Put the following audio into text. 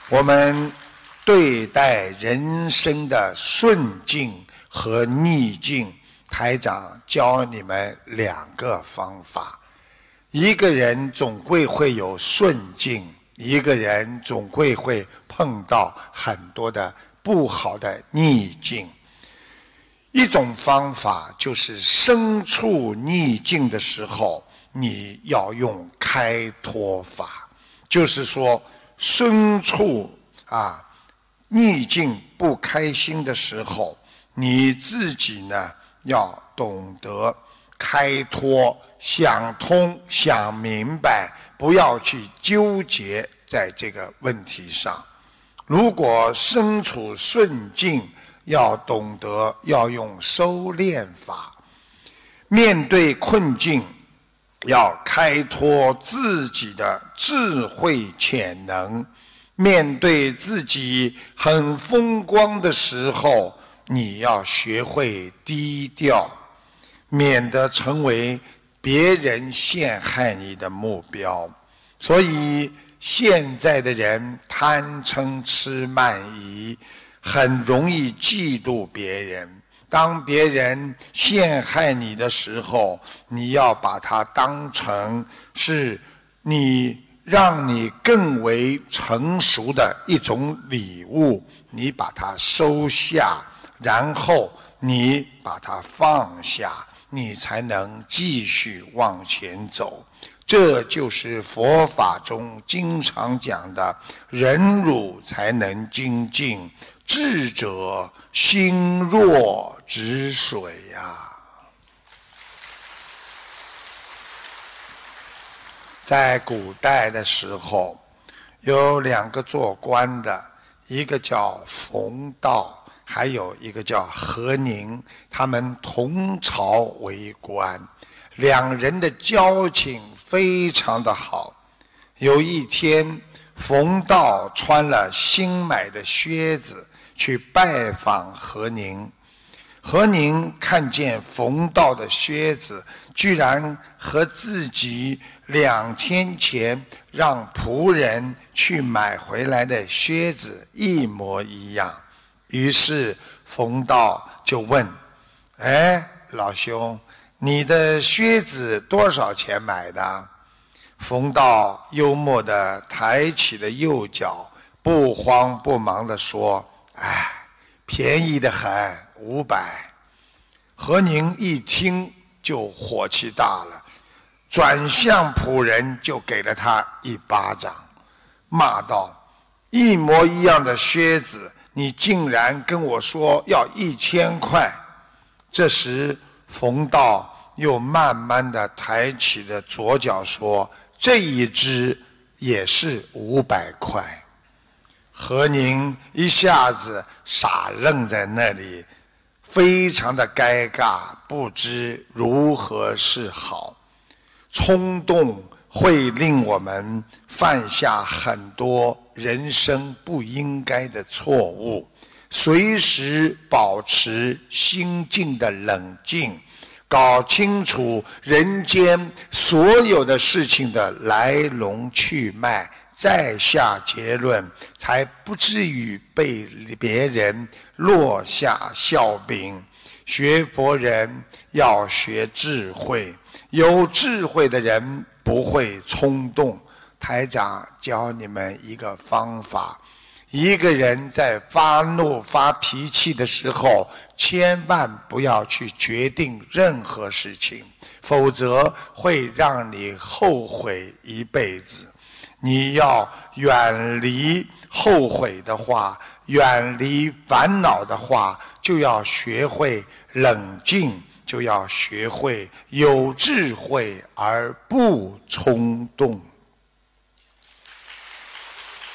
我们对待人生的顺境和逆境，台长教你们两个方法。一个人总归会有顺境，一个人总归会碰到很多的不好的逆境。一种方法就是身处逆境的时候，你要用开脱法，就是说身处逆境不开心的时候，你自己呢要懂得开脱，想通想明白，不要去纠结在这个问题上。如果身处顺境，要懂得要用收敛法，面对困境要开拓自己的智慧潜能，面对自己很风光的时候，你要学会低调，免得成为别人陷害你的目标。所以现在的人贪嗔痴慢疑，很容易嫉妒别人。当别人陷害你的时候，你要把它当成是让你更为成熟的一种礼物，你把它收下，然后你把它放下，你才能继续往前走。这就是佛法中经常讲的忍辱才能精进，智者心若止水呀。在古代的时候，有两个做官的，一个叫冯道，还有一个叫何宁，他们同朝为官，两人的交情非常的好。有一天，冯道穿了新买的靴子去拜访何宁，何宁看见冯道的靴子居然和自己2天前让仆人去买回来的靴子一模一样，于是冯道就问：老兄，你的靴子多少钱买的？冯道幽默地抬起了右脚，不慌不忙地说：便宜得很，500。何宁一听就火气大了，转向仆人就给了他一巴掌，骂道：一模一样的靴子，你竟然跟我说要1000块。这时冯道又慢慢地抬起了左脚说：这一只也是500块。何宁一下子傻愣在那里，非常的尴尬，不知如何是好。冲动会令我们犯下很多人生不应该的错误，随时保持心境的冷静，搞清楚人间所有的事情的来龙去脉，再下结论，才不至于被别人落下笑柄。学佛人要学智慧，有智慧的人不会冲动。台长教你们一个方法，一个人在发怒发脾气的时候，千万不要去决定任何事情，否则会让你后悔一辈子。你要远离后悔的话，远离烦恼的话，就要学会冷静，就要学会有智慧而不冲动。